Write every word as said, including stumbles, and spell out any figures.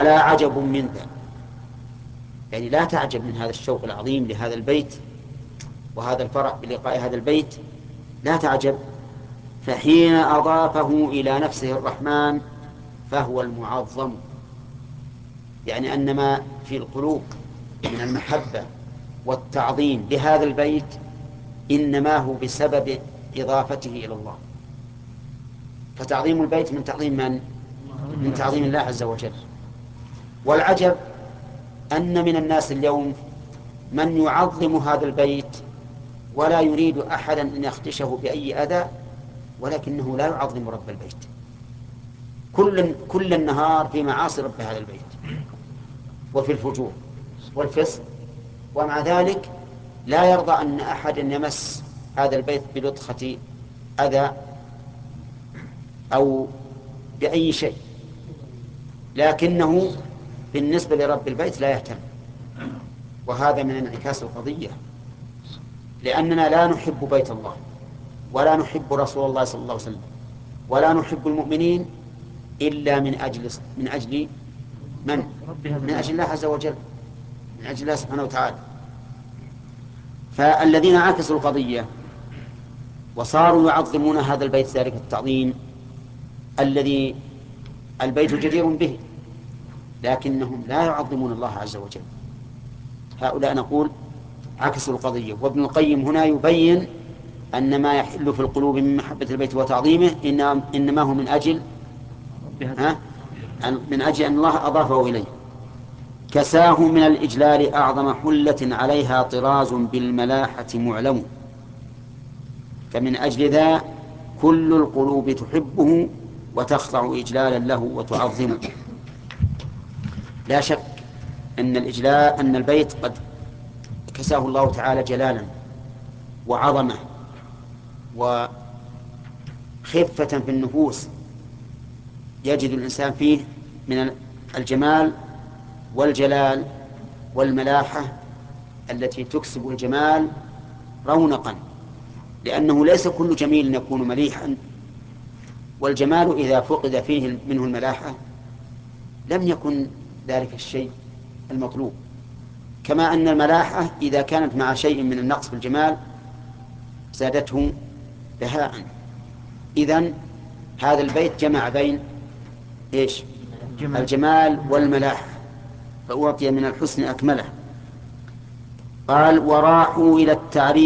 ولا عجب من ذا، يعني لا تعجب من هذا الشوق العظيم لهذا البيت وهذا الفرح بلقاء هذا البيت، لا تعجب. فحين أضافه إلى نفسه الرحمن فهو المعظم، يعني أن ما في القلوب من المحبة والتعظيم لهذا البيت إنما هو بسبب إضافته إلى الله. فتعظيم البيت من تعظيم من؟ من تعظيم الله عز وجل. والعجب أن من الناس اليوم من يعظم هذا البيت ولا يريد أحدا أن يخدشه بأي أذى، ولكنه لا يعظم رب البيت، كل, كل النهار في معاصي رب هذا البيت وفي الفجور والفسق، ومع ذلك لا يرضى أن أحدا يمس هذا البيت بلطخة أذى أو بأي شيء، لكنه بالنسبة لرب البيت لا يهتم. وهذا من انعكاس القضية، لأننا لا نحب بيت الله ولا نحب رسول الله صلى الله عليه وسلم ولا نحب المؤمنين إلا من أجل من أجل من؟ من أجل الله عز وجل، من أجل الله سبحانه وتعالى. فالذين عكسوا القضية وصاروا يعظمون هذا البيت ذلك التعظيم الذي البيت جدير به، لكنهم لا يعظمون الله عز وجل، هؤلاء نقول عكسوا القضية. وابن القيم هنا يبين أن ما يحل في القلوب من محبة البيت وتعظيمه إنما هو من أجل ها؟ من أجل أن الله أضافه إليه. كساه من الإجلال أعظم حلة عليها طراز بالملاحة معلم، فمن أجل ذا كل القلوب تحبه وتخضع إجلالا له وتعظمه. لا شك أن الإجلال أن البيت قد كساه الله تعالى جلالا وعظمة وخفة في النفوس، يجد الإنسان فيه من الجمال والجلال والملاحة التي تكسب الجمال رونقا، لأنه ليس كل جميل يكون مليحا، والجمال إذا فقد فيه منه الملاحة لم يكن ذلك الشيء المطلوب، كما أن الملاحة إذا كانت مع شيء من النقص في الجمال زادته بهاء. إذن هذا البيت جمع بين إيش؟ الجمال والملاحة، فأعطي من الحسن أكمله. قال وراحوا إلى التعريف